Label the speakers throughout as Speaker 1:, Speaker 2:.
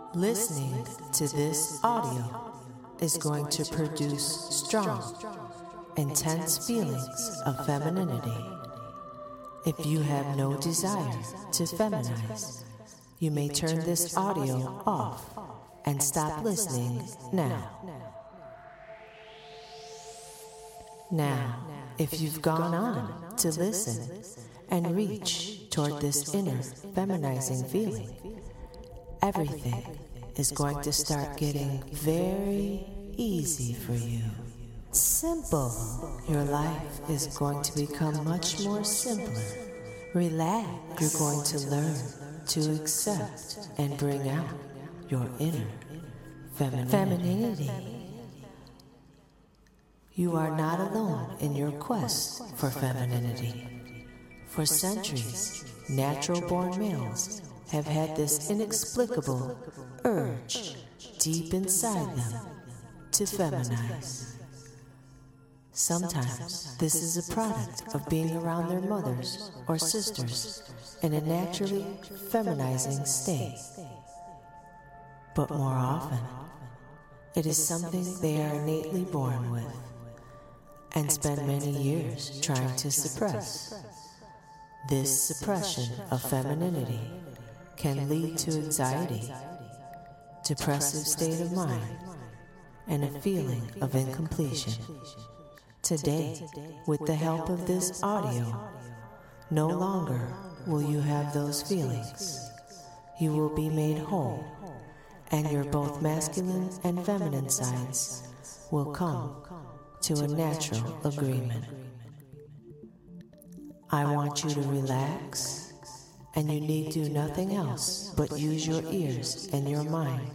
Speaker 1: Listening to this audio is going to produce strong, intense feelings of femininity. If you have no desire to feminize, you may turn this audio off and stop listening now. Now, if you've gone on to listen and reach toward this inner feminizing feeling, everything is going to start getting very easy for you. Simple. Your life is going to become much more simpler. Relax. You're going to learn to accept and bring out your inner femininity. You are not alone in your quest for femininity. For centuries, natural-born males have had this inexplicable urge deep inside them to feminize. Sometimes this is a product of being around their mothers or sisters in a naturally feminizing state. But more often, it is something they are innately born with and spend many years trying to suppress. This suppression of femininity can lead to anxiety, depressive state of mind, and a feeling of incompletion. Today, with the help of this audio, no longer will you have those feelings. You will be made whole, and your both masculine and feminine sides will come to a natural agreement. I want you to relax, and you need do nothing else but use your ears and your mind.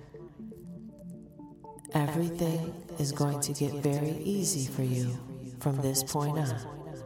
Speaker 1: Everything is going to get very easy for you from this point on.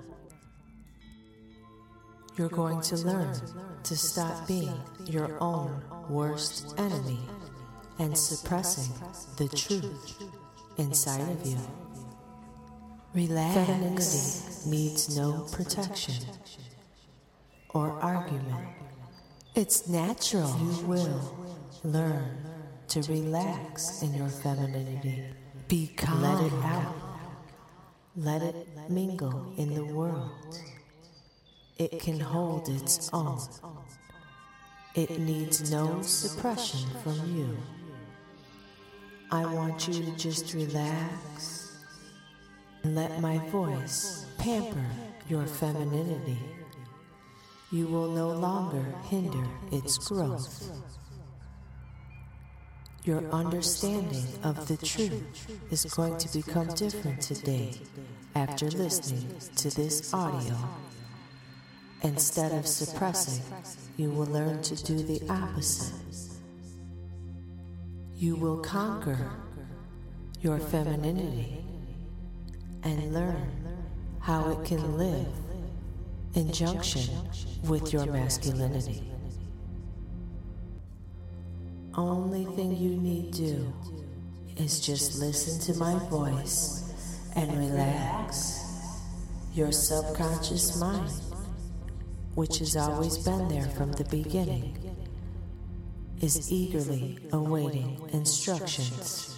Speaker 1: You're going to learn to stop being your own worst enemy and suppressing the truth inside of you. Relax. Femininity needs no protection or argument. It's natural. You will learn to relax in your femininity. Be calm. Let it out. Let it mingle in the world. It can hold its own. It needs no suppression from you. I want you to just relax and let my voice pamper your femininity. You will no longer hinder its growth. Your understanding of the truth is going to become different today after listening to this audio. Instead of suppressing, you will learn to do the opposite. You will conquer your femininity and learn how it can live in junction with your masculinity. Only thing you need do is just listen to my voice and relax. Your subconscious mind, which has always been there from the beginning, is eagerly awaiting instructions.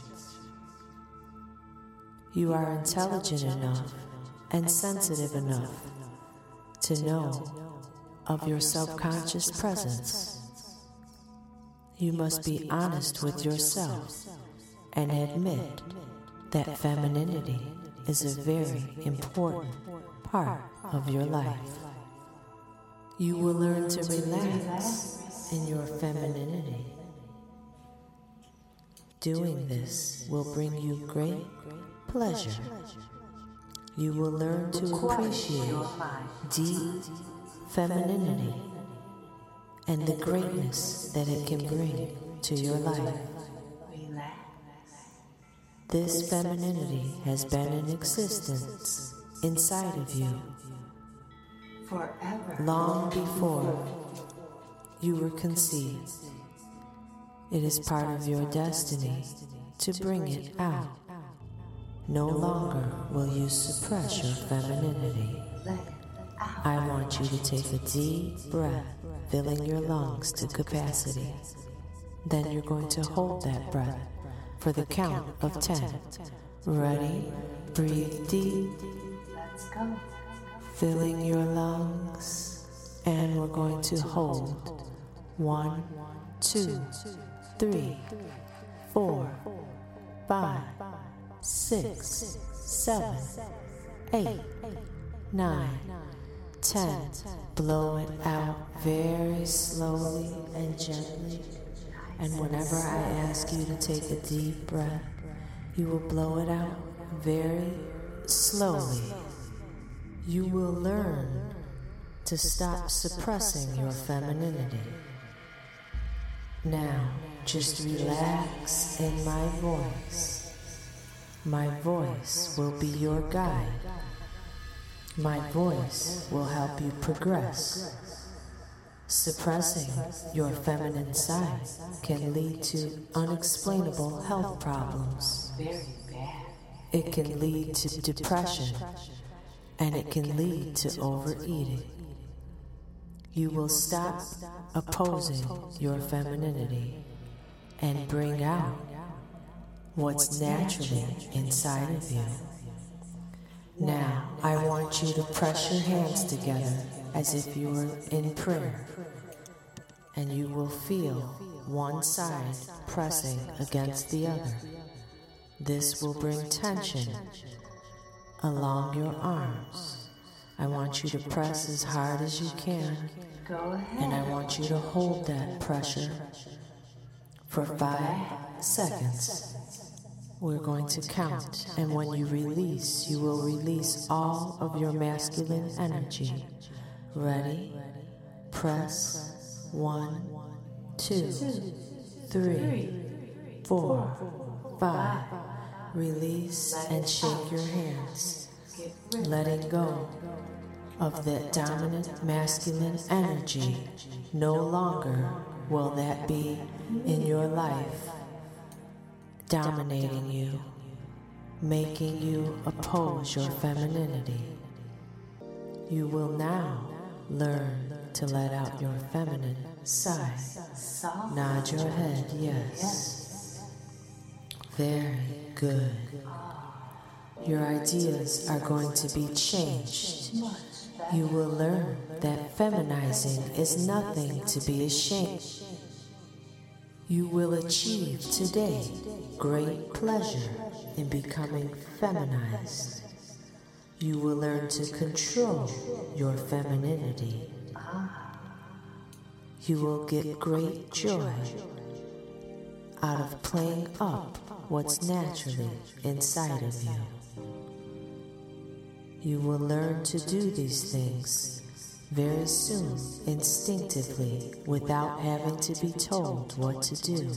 Speaker 1: You are intelligent enough and sensitive enough to know of your subconscious presence. You must be honest with yourself and admit that femininity is a very important part of your life. You will learn to relax in your femininity. Doing this will bring you great pleasure. You will learn to appreciate deep femininity and the greatness that it can bring to your life. This femininity has been in existence inside of you forever, long before you were conceived. It is part of your destiny to bring it out. No longer will you suppress your femininity. I want you to take a deep breath, filling your lungs to capacity. Then you're going to hold that breath for the count of 10. Ready? Breathe deep.
Speaker 2: Let's go.
Speaker 1: Filling your lungs. And we're going to hold. 1, 2, 3, 4, 5, 6, 7, 8, 9, 10. Blow it out very slowly and gently. And whenever I ask you to take a deep breath, you will blow it out very slowly. You will learn to stop suppressing your femininity. Now, just relax in my voice. My voice will be your guide. My voice will help you progress. Suppressing your feminine side can lead to unexplainable health problems.
Speaker 2: Very bad.
Speaker 1: It can lead to depression, and it can lead to overeating. You will stop opposing your femininity and bring out what's naturally inside of you. Now, I want you to press your hands together as if you were in prayer, and you will feel one side pressing against the other. This will bring tension along your arms. I want you to press as hard as you can,
Speaker 2: Go ahead.
Speaker 1: and I want you to hold that pressure for 5 seconds. We're going to count, and when you release, you will release all of your masculine energy. Ready? Press. 1, 2, 3, 4, 5. Release and shake your hands, letting go of that dominant masculine energy. No longer will that be in your life, dominating you, making you oppose your femininity. You will now learn to let out your feminine side. Nod your head, yes. Very good. Your ideas are going to be changed. You will learn that feminizing is nothing to be ashamed. You will achieve today great pleasure in becoming feminized. You will learn to control your femininity. You will get great joy out of playing up what's naturally inside of you. You will learn to do these things very soon, instinctively, without having to be told what to do.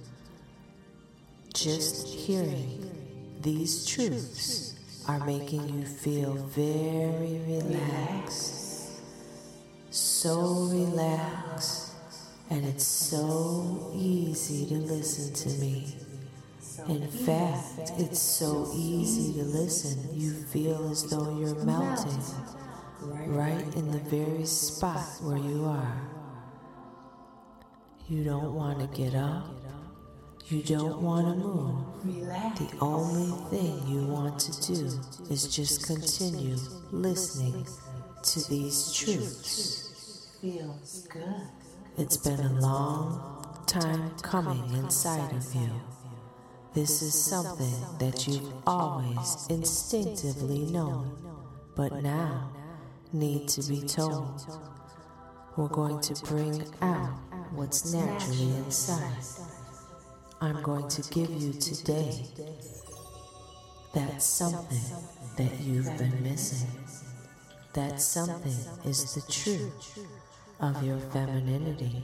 Speaker 1: Just hearing these truths are making you feel very relaxed, so relaxed, and it's so easy to listen to me. In fact, it's so easy to listen, you feel as though you're melting right in the very spot where you are. You don't want to get up. You don't want to move. The only thing you want to do is just continue listening to these truths.
Speaker 2: Feels good.
Speaker 1: It's been a long time coming inside of you. This is something that you've always instinctively known, but now need to be told. We're going to bring out what's naturally inside. I'm going to give you today that something that you've been missing. That something is the truth of your femininity.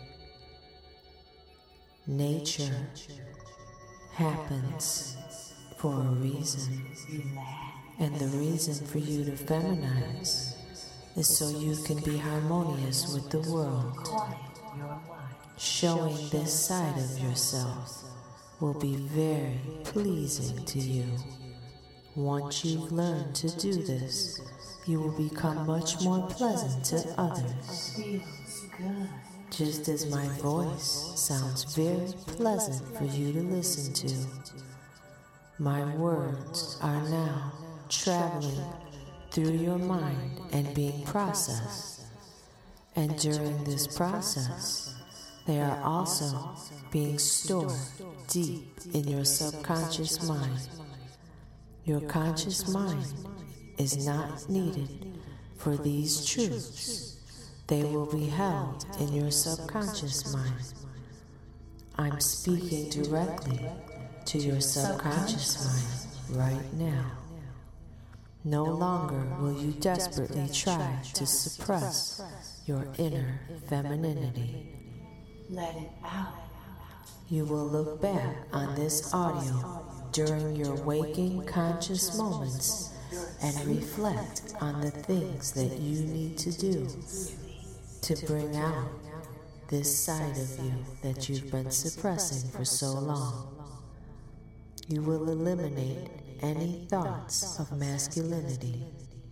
Speaker 1: Nature happens for a reason, and the reason for you to feminize is so you can be harmonious with the world. Showing this side of yourself will be very pleasing to you. Once you've learned to do this, you will become much more pleasant to others. Just as my voice sounds very pleasant for you to listen to, my words are now traveling through your mind and being processed. And during this process, they are also being stored deep in your subconscious mind. Your conscious mind is not needed for these truths. They will be held in your subconscious mind. I'm speaking directly to your subconscious mind right now. No longer will you desperately try to suppress your inner femininity.
Speaker 2: Let it out.
Speaker 1: You will look back on this audio during your waking conscious moments and reflect on the things that you need to do to bring out this side of you that you've been suppressing for so long. You will eliminate any thoughts of masculinity.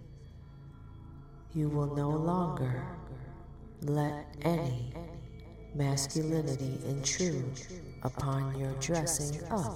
Speaker 1: You will no longer let any masculinity intrude upon your dressing up.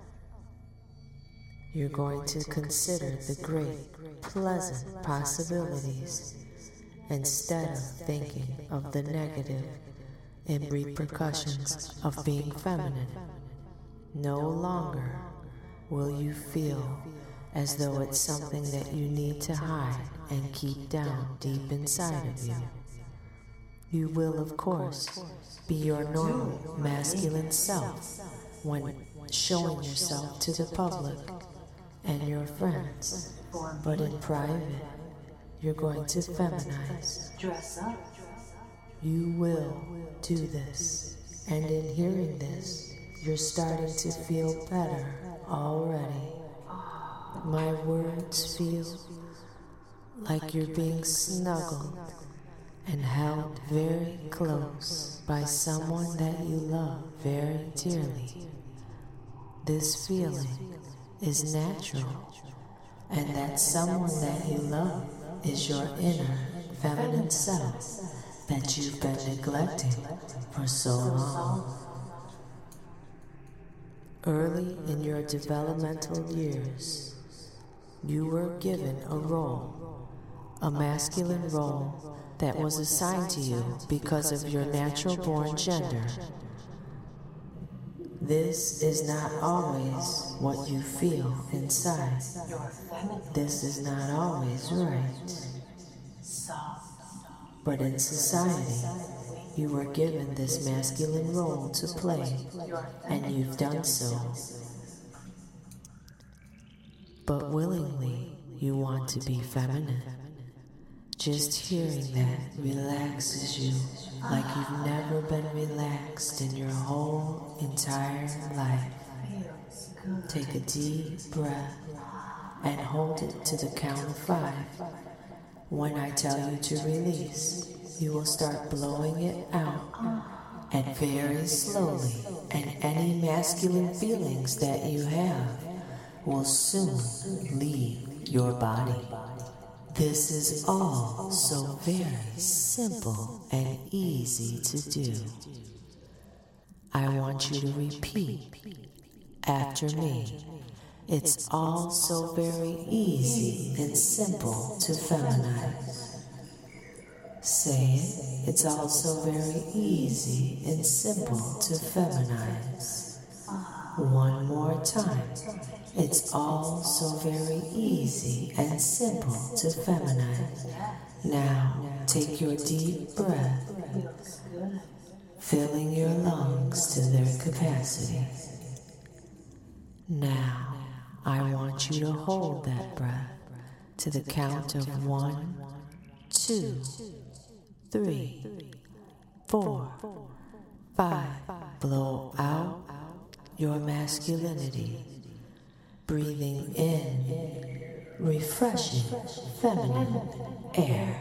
Speaker 1: You're going to consider the great, pleasant possibilities instead of thinking of the negative and repercussions of being feminine. No longer will you feel as though it's something that you need to hide and keep down deep inside of you. You will, of course, be your normal masculine self when showing yourself to the public and your friends, but in private, you're going to feminize.
Speaker 2: Dress up.
Speaker 1: You will do this, and in hearing this, you're starting to feel better already. My words feel like you're being snuggled and held very close by someone that you love very dearly. This feeling is natural, and that someone that you love is your inner feminine self that you've been neglecting for so long. Early in your developmental years, you were given a role, a masculine role that was assigned to you because of your natural born gender. This is not always what you feel inside. This is not always right. But in society, you were given this masculine role to play, and you've done so. But willingly, you want to be feminine. Just hearing that relaxes you like you've never been relaxed in your whole entire life. Take a deep breath and hold it to the count of 5. When I tell you to release, you will start blowing it out, and very slowly, and any masculine feelings that you have will soon leave your body. This is all so very simple and easy to do. I want you to repeat after me. It's all so very easy and simple to feminize. Say it. It's all so very easy and simple to feminize. One more time. It's all so very easy and simple to feminize. Now, take your deep breath, filling your lungs to their capacity. Now, I want you to hold that breath to the count of 1, 2, 3, 4, 5. Blow out your masculinity. Breathing in refreshing feminine air.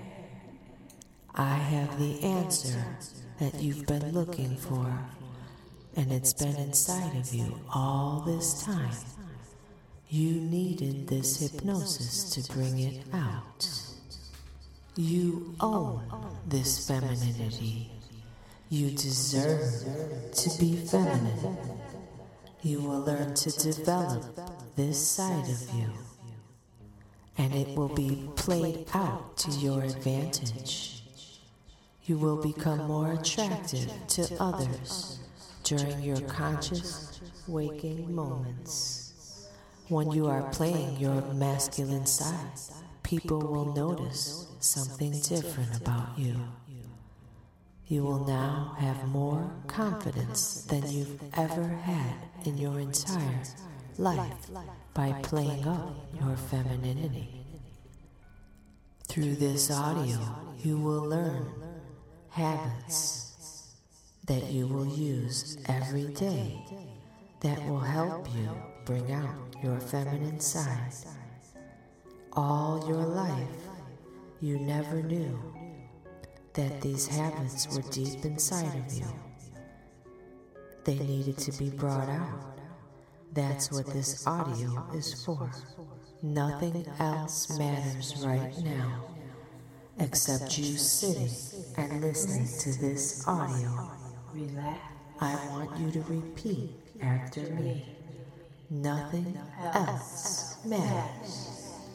Speaker 1: I have the answer that you've been looking for, and it's been inside of you all this time. You needed this hypnosis to bring it out. You own this femininity. You deserve to be feminine. You will learn to develop this side of you, and it will be played out to your advantage. You will become more attractive to others during your conscious waking moments. When you are playing your masculine side, people will notice something different about you. You will now have more confidence than you've ever had in your entire life by playing up your femininity. Through this audio, you will learn habits that you will use every day that will help you bring out your feminine side. All your life, you never knew that these habits were deep inside of you. They needed to be brought out. That's what this audio is for. Nothing else matters right now except you sitting and listening to this audio.
Speaker 2: Relax.
Speaker 1: I want you to repeat after me. Nothing else matters.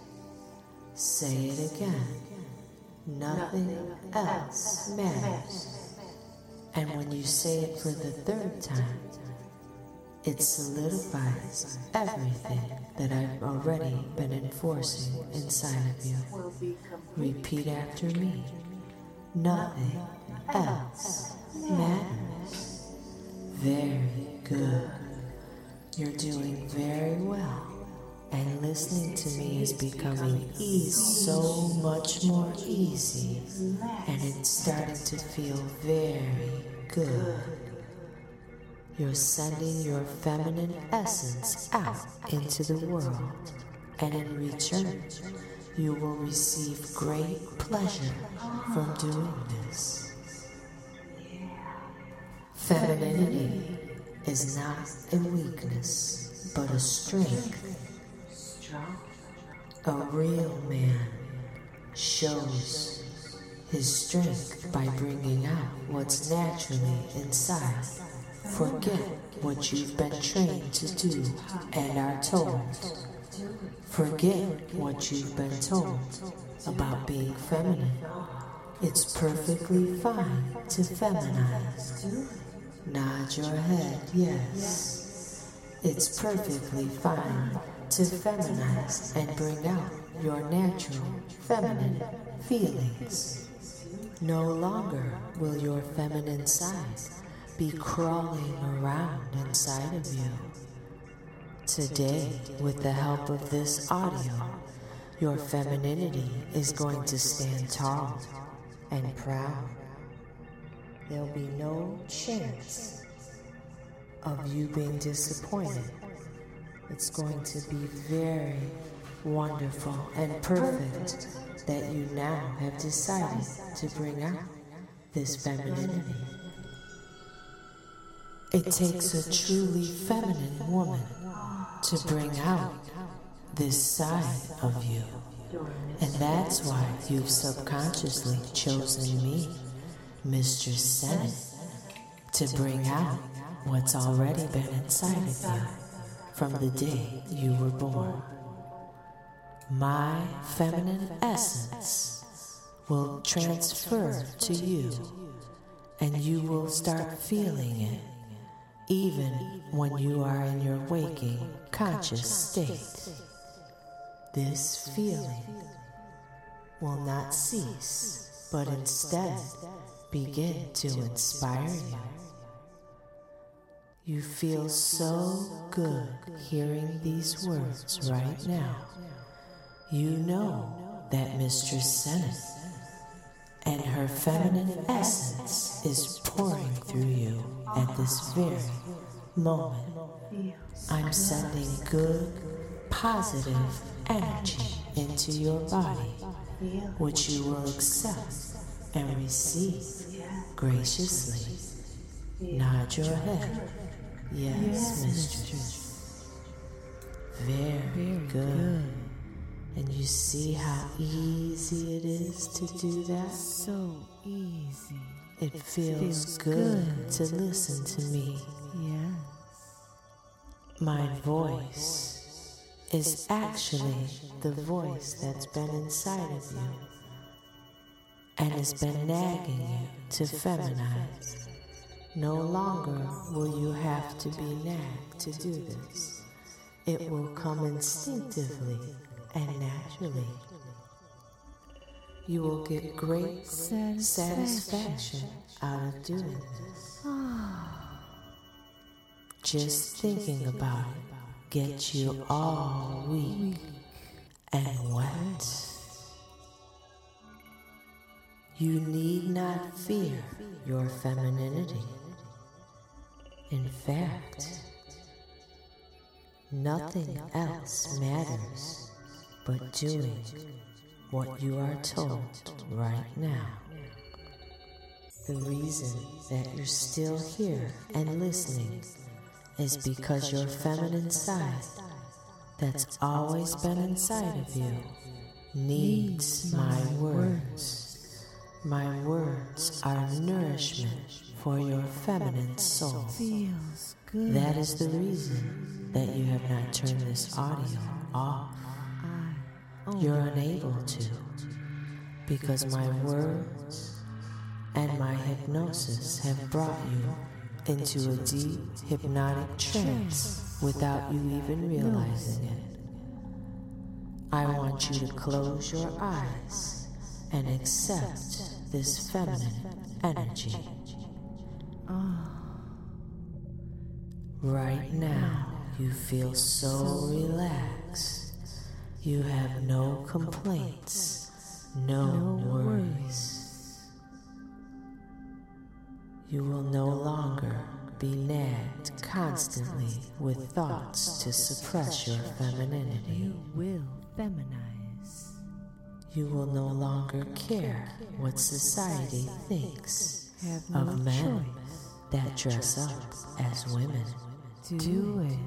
Speaker 1: Say it again. Nothing else matters. And when you say it for the third time, it solidifies everything that I've already been enforcing inside of you. Repeat after me. Nothing else matters. Very good. You're doing very well. And listening to me is becoming so much more easy, and it's starting to feel very good. You're sending your feminine essence out into the world, and in return, you will receive great pleasure from doing this. Femininity is not a weakness, but a strength. A real man shows his strength by bringing out what's naturally inside. Forget what you've been trained to do and are told. Forget what you've been told about being feminine. It's perfectly fine to feminize. Nod your head, yes. It's perfectly fine to feminize and bring out your natural feminine feelings. No longer will your feminine side be crawling around inside of you. Today, with the help of this audio, your femininity is going to stand tall and proud. There'll be no chance of you being disappointed. It's going to be very wonderful and perfect that you now have decided to bring out this femininity. It takes a truly feminine woman to bring out this side of you. And that's why you've subconsciously chosen me, Mistress Senate, to bring out what's already been inside of you from the day you were born. My feminine essence will transfer to you, and you will start feeling it even when you are in your waking, conscious state. This feeling will not cease, but instead begin to inspire you. You feel so good hearing these words right now. You know that Mistress Senate and her feminine essence is pouring through you at this very moment. I'm sending good, positive energy into your body, which you will accept and receive graciously. Nod your head. Yes, Mistress. Very good. And you see how easy it is to do that?
Speaker 3: So easy.
Speaker 1: It feels good to listen to me.
Speaker 2: Yes.
Speaker 1: My voice is actually the voice that's been inside of you and has been nagging you to feminize. No longer will you have to be nagged to do this. It will come instinctively and naturally. You will get great satisfaction out of doing this. Just thinking about it gets you all weak and wet. You need not fear your femininity. In fact, nothing else matters but doing what you are told right now. The reason that you're still here and listening is because your feminine side that's always been inside of you needs my words. My words are nourishment for your feminine soul.
Speaker 2: Feels good.
Speaker 1: That is the reason that you have not turned this audio off. You're unable to, because my words and my hypnosis have brought you into a deep hypnotic trance without you even realizing it. I want you to close your eyes and accept this feminine energy. Right now, you feel so relaxed. You have no complaints, no worries. You will no longer be nagged constantly with thoughts to suppress your femininity.
Speaker 2: You will feminize.
Speaker 1: You will no longer care what society thinks
Speaker 2: Have no
Speaker 1: of men
Speaker 2: choice.
Speaker 1: that dress up as women.
Speaker 2: Do it.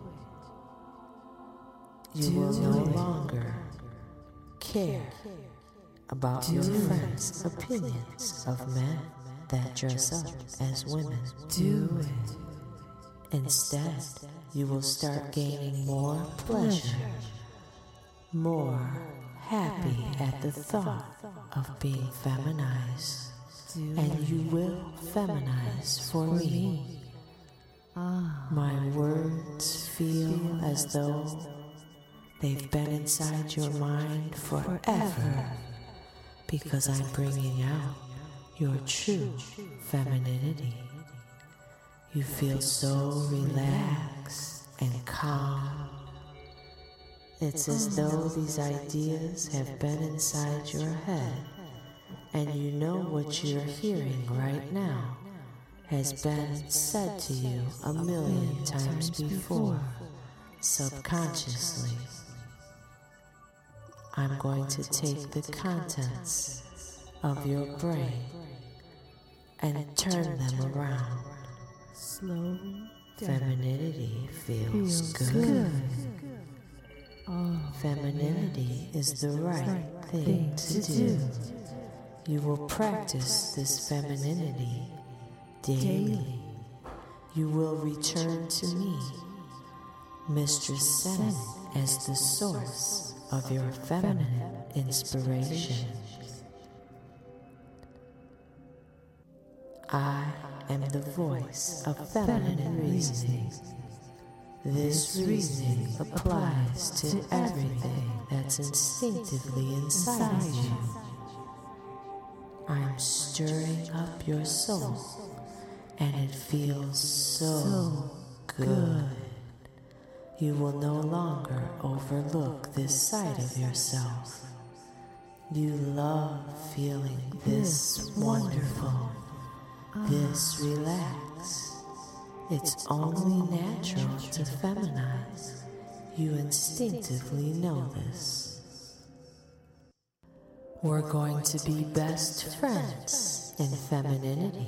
Speaker 1: You will no longer care about your friends' opinions of men that dress up as women.
Speaker 2: Do it.
Speaker 1: Instead, you will start gaining more pleasure, more happy at the thought of being feminized. And you will feminize for me. My words feel as though they've been inside your mind forever, because I'm bringing out your true femininity. You feel so relaxed and calm. It's as though these ideas have been inside your head, and you know what you're hearing right now has been said to you a million times before, subconsciously. I'm going to take the contents of your brain and turn them around.
Speaker 2: Slow
Speaker 1: Femininity feels good. Femininity is the right thing to do. You will practice this femininity daily. You will return to me, Mistress Sen, as the source of your feminine inspiration. I am the voice of feminine reasoning. This reasoning applies to everything that's instinctively inside you. I'm stirring up your soul, and it feels so good. You will no longer overlook this side of yourself. You love feeling this wonderful, this relaxed. It's only natural to feminize. You instinctively know this. We're going to be best friends in femininity.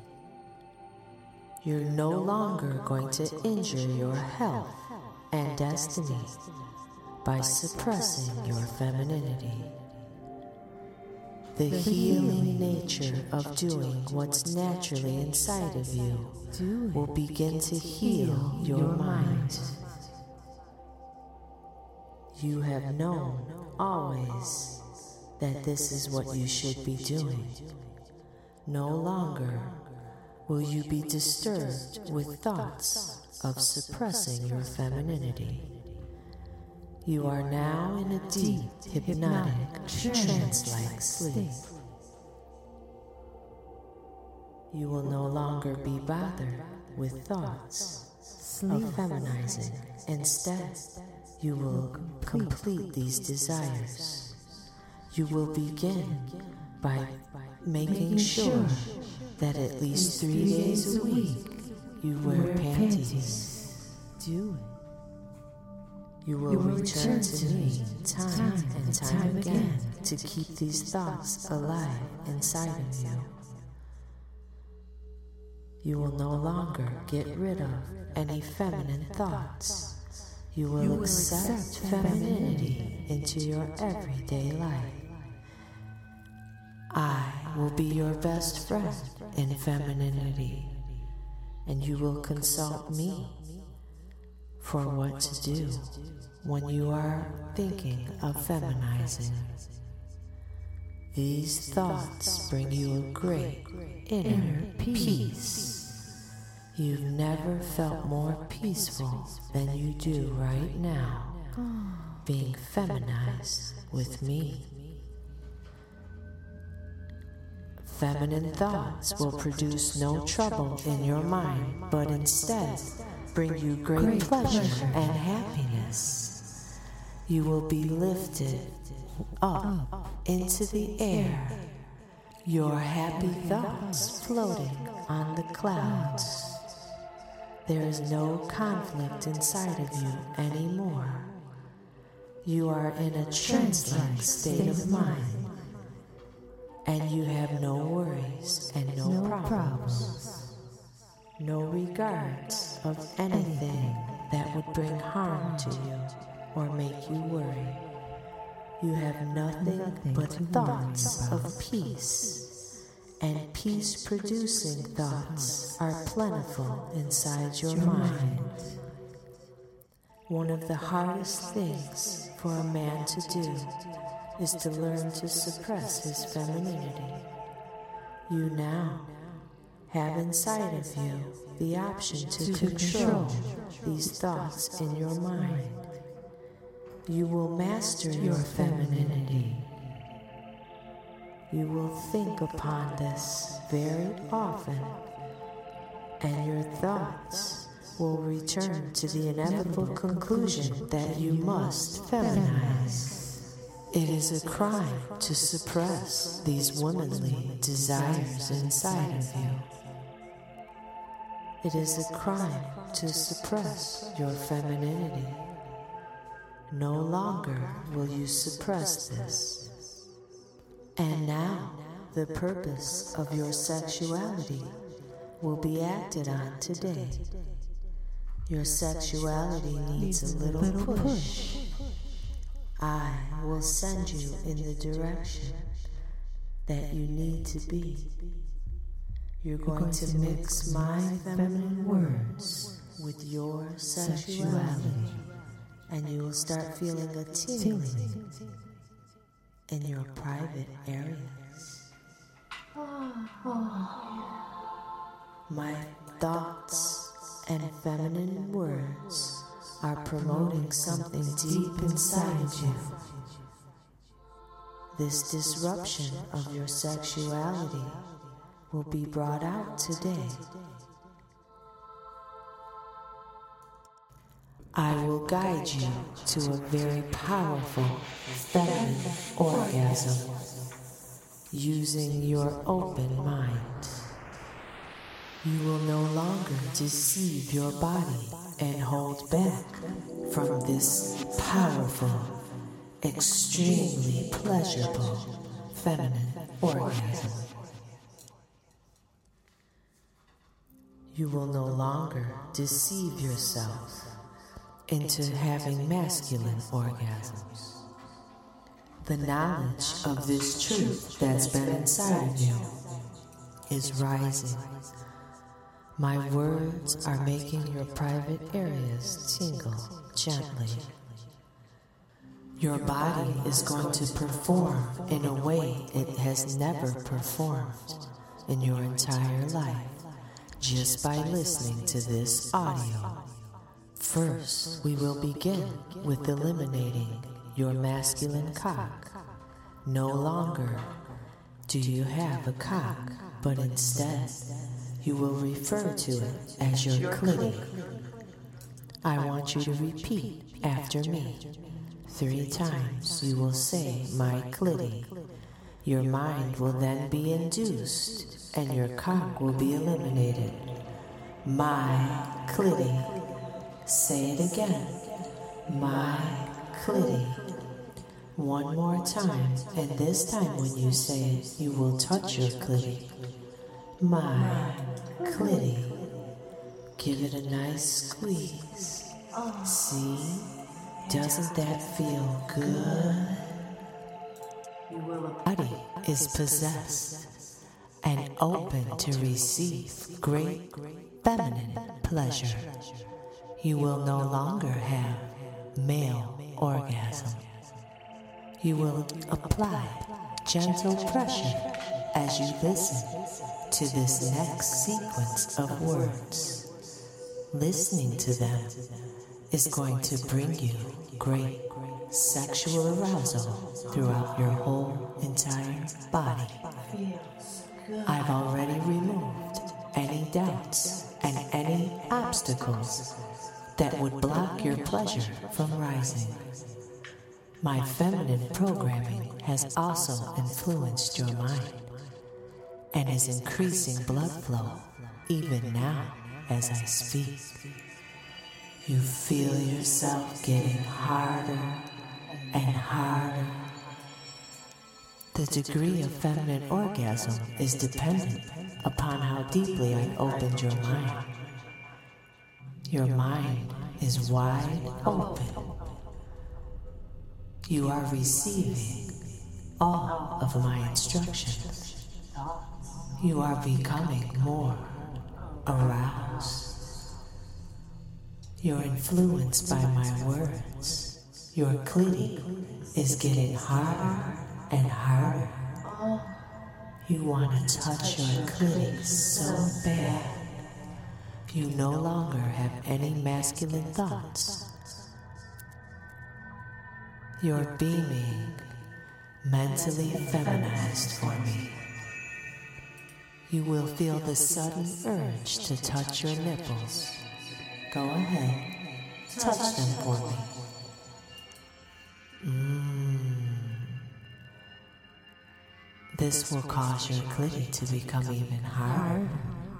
Speaker 1: You're no longer going to injure your health and destiny by suppressing your femininity. The healing nature of of doing what's naturally inside of you will begin to heal your mind. You have known always that this is what you should be doing. No longer will you be disturbed with thoughts of suppressing your femininity. You are now in a deep, hypnotic, trance-like sleep. You will no longer be bothered with thoughts of feminizing. Instead, you will complete these desires. You will begin by making sure that at least 3 days a week you wear panties.
Speaker 2: Do it.
Speaker 1: You will return to me time and time again to keep these thoughts alive inside of you. You will no longer get rid of any feminine thoughts. You will accept femininity into your everyday life. I will be your best friend in femininity, and you will consult me for what to do when you are thinking of feminizing. These thoughts bring you a great inner peace. You've never felt more peaceful than you do right now, being feminized with me. Feminine thoughts will produce no trouble in your mind, but instead bring you great pleasure and happiness. You will be lifted up into the air, your happy thoughts floating on the clouds. There is no conflict inside of you anymore. You are in a trance-like state of mind, and you have no worries and no problems, no regards of anything that would bring harm to you or make you worry. You have nothing but thoughts of peace, and peace-producing thoughts are plentiful inside your mind. One of the hardest things for a man to do is to learn to suppress his femininity. You now have inside of you the option to control these thoughts in your mind. You will master your femininity. You will think upon this very often, and your thoughts will return to the inevitable conclusion that you must feminize. It is a crime to suppress these womanly desires inside of you. It is a crime to suppress your femininity. No longer will you suppress this. And now, the purpose of your sexuality will be acted on today. Your sexuality needs a little push. I will send you in the direction that you need to be. You're going to mix my feminine words with your sexuality, and you will start feeling a tingling in your private areas. My thoughts and feminine words are promoting something deep inside you. This disruption of your sexuality will be brought out today. I will guide you to a very powerful feminine orgasm using your open mind. You will no longer deceive your body and hold back from this powerful, extremely pleasurable feminine orgasm. You will no longer deceive yourself into having masculine orgasms. The knowledge of this truth that's been inside of you is rising. My words are making your private areas tingle gently. Your body is going to perform in a way it has never performed in your entire life just by listening to this audio. First, we will begin with eliminating your masculine cock. No longer do you have a cock, but instead you will refer to it as your clitty. I want you to repeat after me. 3 times you will say, my clitty. Your mind will then be induced and your cock will be eliminated. My clitty. Say it again. My clitty. One more time, and this time when you say it, you will touch your clitty. My clitty. Give it a nice squeeze. See? Doesn't that feel good? Your body is possessed and open to receive great feminine pleasure. You will no longer have male orgasm. You will apply gentle pressure as you listen to this next sequence of words. Listening to them is going to bring you great sexual arousal throughout your whole entire body. I've already removed any doubts and any obstacles that would block your pleasure from rising. My feminine programming has also influenced your mind and is increasing blood flow even now as I speak. You feel yourself getting harder and harder. The degree of feminine orgasm is dependent upon how deeply I opened your mind. Your mind is wide open. You are receiving all of my instructions. You are becoming more aroused. You're influenced by my words. Your clitty is getting harder and harder. You want to touch your clitty so bad. You no longer have any masculine thoughts. You're beaming mentally feminized for me. You will feel the sudden urge to touch your nipples. Go ahead, touch them for me. This will cause your clitty to become even harder.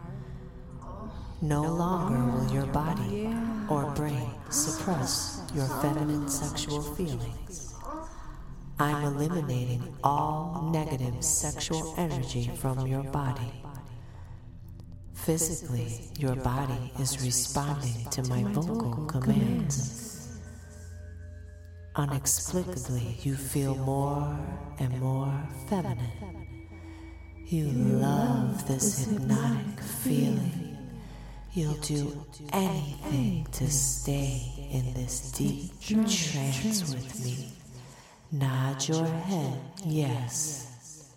Speaker 1: No longer will your body or brain suppress your feminine sexual feelings. I'm eliminating all negative sexual energy from your body. Physically, your body is responding to my vocal commands. Inexplicably, you feel more and more feminine. You love this hypnotic feeling. You'll do anything to stay in this deep trance with me. Nod your head, yes.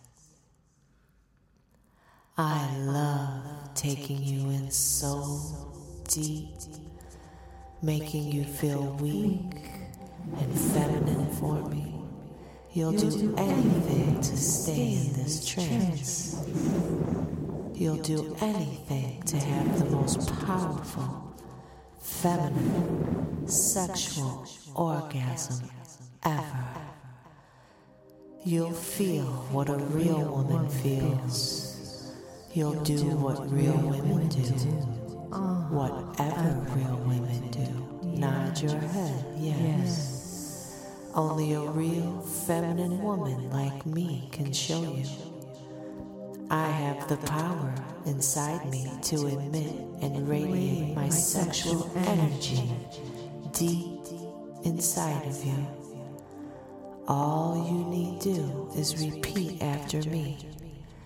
Speaker 1: I love taking you in so deep, making you feel weak and feminine for me. You'll do anything to stay in this trance. You'll do anything to have the most powerful, feminine, sexual orgasm ever. You'll feel what a real woman feels. You'll do what real women do. Whatever real women do. Nod your head, yes. Only a real feminine woman like me can show you. I have the power inside me to emit and radiate my sexual energy deep inside of you. All you need do is repeat after me.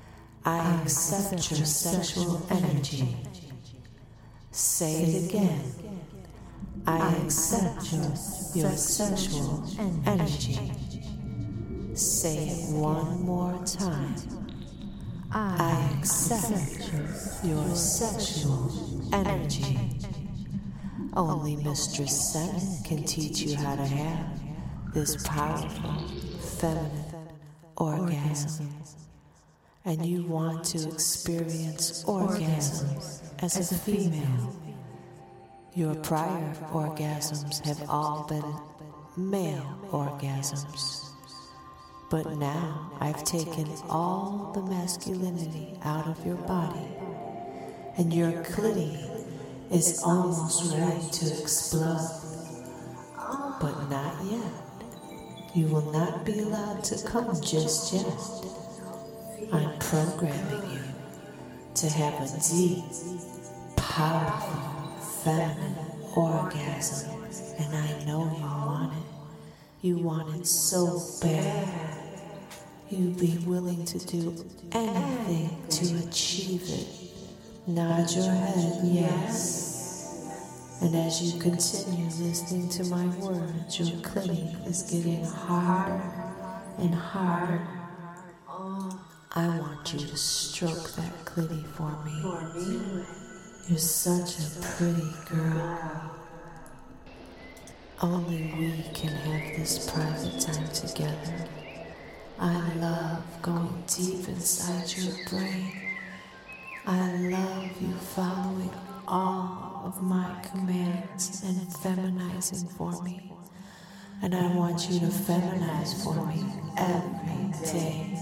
Speaker 1: I accept your sexual energy. Say it again. I accept your sexual energy. Say it one more time. I accept your sexual energy. Only Mistress Senate can teach you how to have this powerful feminine orgasm. And you want to experience orgasm as a female. Your prior orgasms have all been male orgasms. But now I've taken all the masculinity out of your body, and your clitoris is almost ready to explode. But not yet. You will not be allowed to come just yet. I'm programming you to have a deep, powerful, feminine orgasm, and I know you want it. You want it so bad. You'd be willing to do anything to achieve it. Nod your head, yes. And as you continue listening to my words, your clitoris is getting harder and harder. I want you to stroke that clitoris for me. You're such a pretty girl. Only we can have this private time together. I love going deep inside your brain. I love you following all of my commands and feminizing for me. And I want you to feminize for me every day.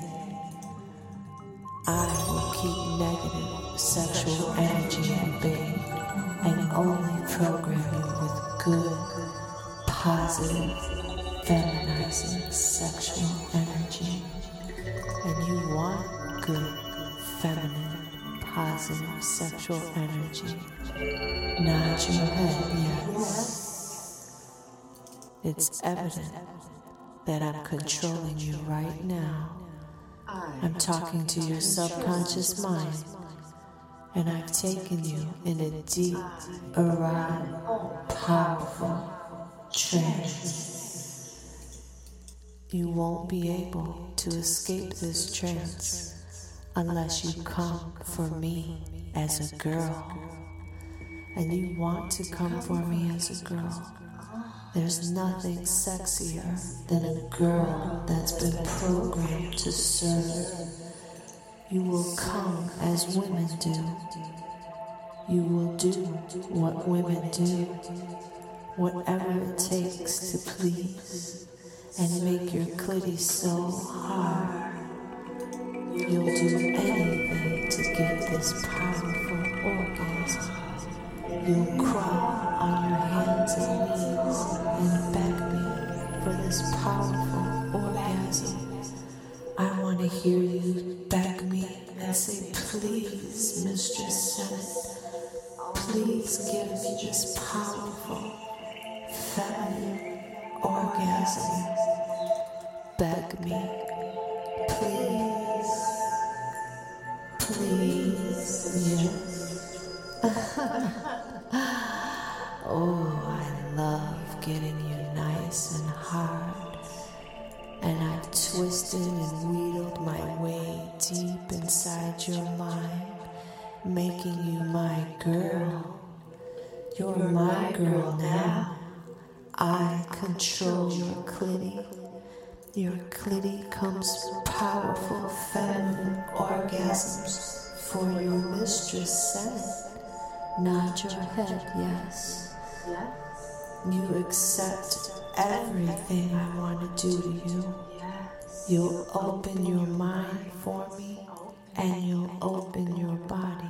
Speaker 1: I will keep negative sexual energy at bay and only program you with good, positive, feminizing sexual energy. And you want good, feminine, positive sexual energy. Nod your head, yes. It's evident that I'm controlling you right now. I'm talking to your subconscious mind, and I've taken you in a deep, erotic, powerful trance. You won't be able to escape this trance unless you come for me as a girl. And you want to come for me as a girl. There's nothing sexier than a girl that's been programmed to serve. You will come as women do. You will do what women do, whatever it takes to please and make your clitoris so hard. You'll do anything to get this powerful orgasm. You'll crawl on your hands and knees and beg me for this powerful orgasm. I want to hear you beg me and say, please, Mistress Senate, please give me this powerful, feminine orgasm. Beg me, please, yes. Oh, I love getting you nice and hard, and I've twisted and wheedled my way deep inside your mind, making you my girl. You're my girl now. I control your clitoris. Your clitoris comes powerful feminine orgasms for your Mistress Senate. Nod your head, yes. You accept everything I want to do to you. You'll open your mind for me, and you'll open your body.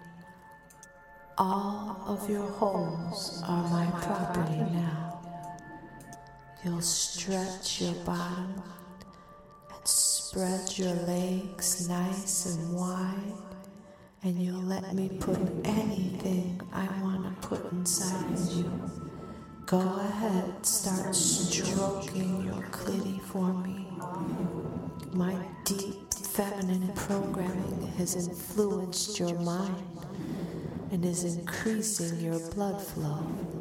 Speaker 1: All of your holes are my property now. You'll stretch your bottom and spread your legs nice and wide, and you'll let me put anything I want to put inside of you. Go ahead, start stroking your clitoris for me. My deep, feminine programming has influenced your mind and is increasing your blood flow.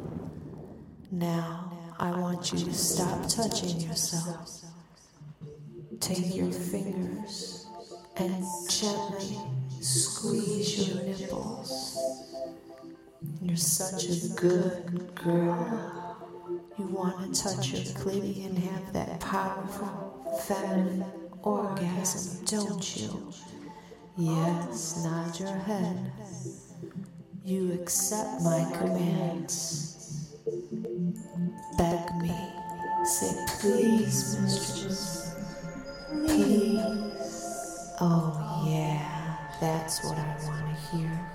Speaker 1: Now, I want you to stop touching yourself. Take your fingers and gently squeeze your nipples. You're such a good girl. You want to touch your clit and have that powerful feminine orgasm, don't you? Yes, nod your head. You accept my commands. Beg me. Say, please, mistress. Please. Oh, yeah, that's what I want to hear.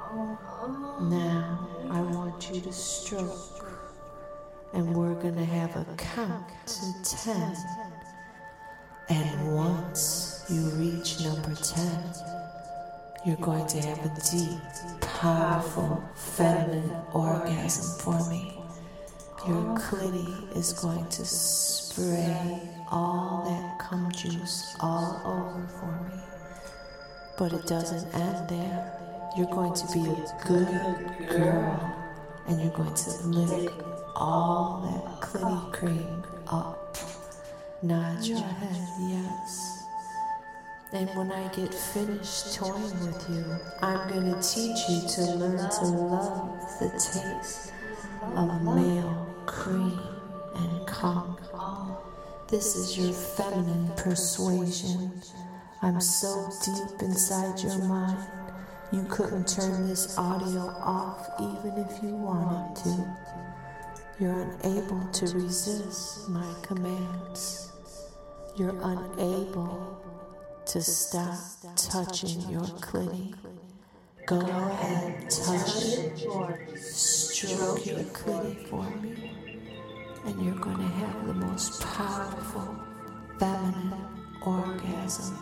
Speaker 1: Now, I want you to stroke. And we're going to have a count to 10. And once you reach number 10, you're going to have a deep, powerful, feminine orgasm for me. Your clitty is going to spray all that cum juice all over for me. But it doesn't end there. You're going to be a good girl, and you're going to lick all that clitty cream up. Nod your head, yes. And when I get finished toying with you, I'm going to teach you to learn to love the taste of male cream and cum. This is your feminine persuasion. I'm so deep inside your mind, you couldn't turn this audio off even if you wanted to. You're unable to resist my commands. You're unable to stop touching your clitty. Go ahead, touch it. Stroke your clitty for me. And you're going to have the most powerful feminine orgasm.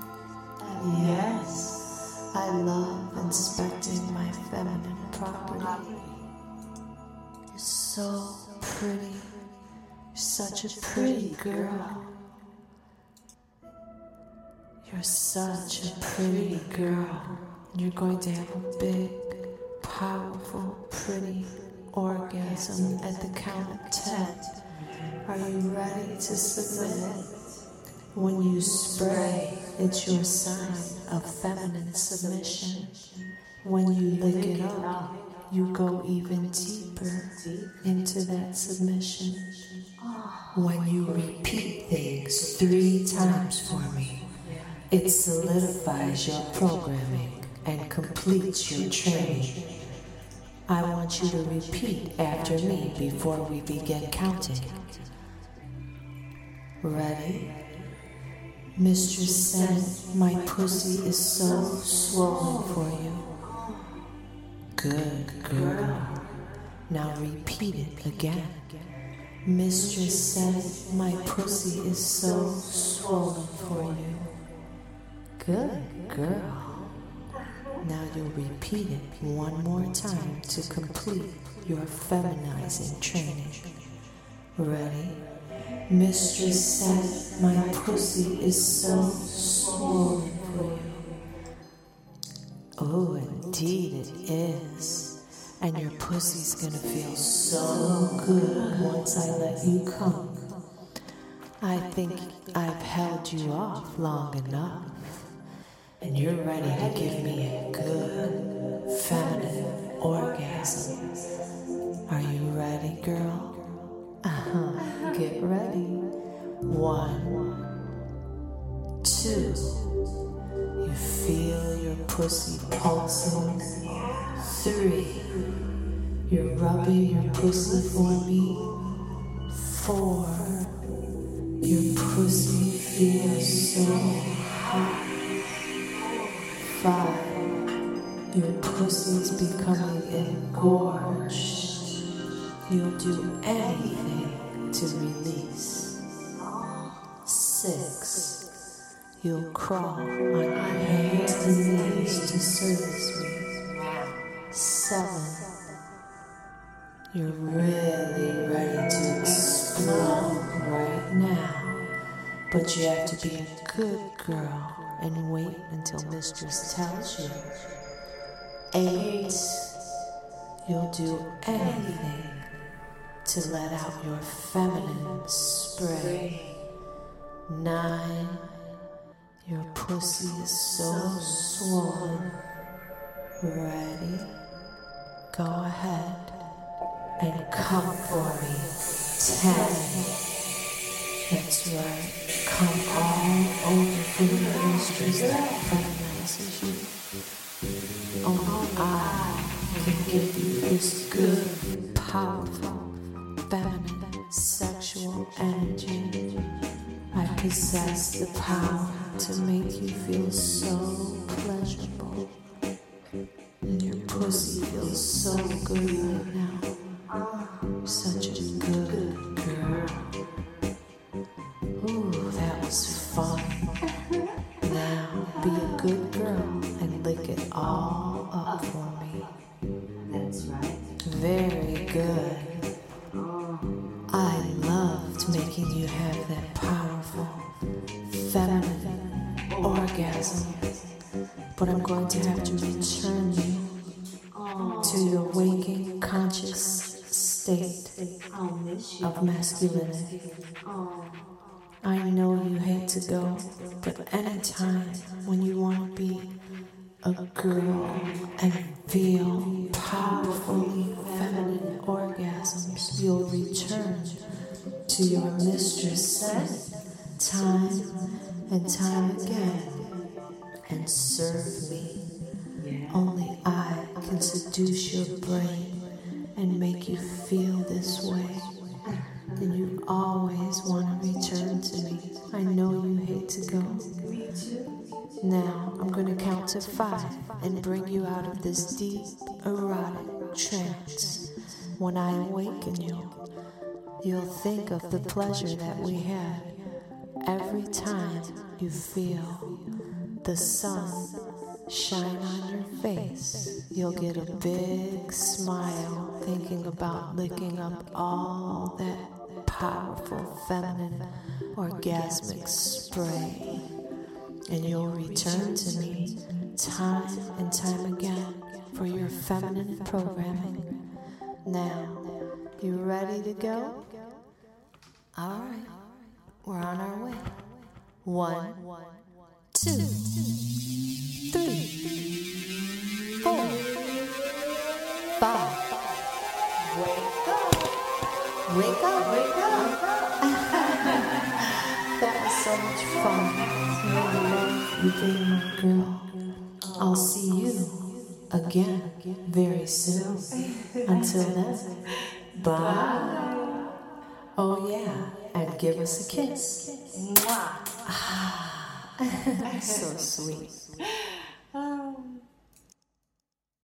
Speaker 1: Yes, I love inspecting my feminine property. You're so pretty. You're such a pretty girl. You're such a pretty girl. You're going to have a big, powerful, pretty orgasm at the count of 10. Are you ready to submit? When you spray, it's your sign of feminine submission. When you lick it up, you go even deeper into that submission. When you repeat things 3 times for me, it solidifies your programming and completes your training. I want you to repeat after me before we begin counting. Ready? Mistress said, my pussy is so swollen for you. Good girl. Now repeat it again. Mistress said, my pussy is so swollen for you. Good girl. Now you'll repeat it one more time to complete your feminizing training. Ready? Mistress said, my pussy is so swollen for you. Oh, indeed it is. And your pussy's gonna feel so good once I let you come. I think I've held you off long enough. And you're ready to give me a good, feminine orgasm. Are you ready, girl? Get ready. 1, 2. You feel your pussy pulsing. 3. You're rubbing your pussy for me. 4. Your pussy feels so hot. 5. Your pussy's becoming engorged. You'll do anything to release. 6. You'll crawl on your hands and knees to service me. 7. You're really ready to explode right now. But you have to be a good girl and wait until mistress tells you. 8, you'll do anything to let out your feminine spray. 9, your pussy is so swollen. Ready? Go ahead and come for me. 10. That's right. Come all over for your mistress that feminizes you. Only I can give you this good, powerful, feminine, sexual energy. I possess the power to make you feel so pleasurable. And your pussy feels so good right now. You're such a good girl. Ooh, that was fun. Now be a good girl and lick it all up for me.
Speaker 2: That's right.
Speaker 1: Very good. I loved making you have that powerful, feminine orgasm. But I'm going to have to return you to your waking, conscious state of masculinity. I know you hate to go, but anytime when you want to be a girl and feel powerfully feminine orgasms, you'll return to your mistress time and time again and serve me. Only I can seduce your brain and make you feel this way. Then you always want to return to me. I know you hate to go. Now I'm going to count to 5 and bring you out of this deep, erotic trance. When I awaken you, you'll think of the pleasure that we had every time you feel the sun shine on your face. You'll get a big smile thinking about licking up all that powerful feminine orgasmic spray. And you'll return to me time and time again for your feminine programming. Now, you ready to go? All right, we're on our way. 1, 2, 3, 4, 5. Wake up! Wake up! Wake up! That was so much fun. You gave my girl. I'll see you again very soon. Until then, bye. Oh yeah, and give us a kiss. So sweet.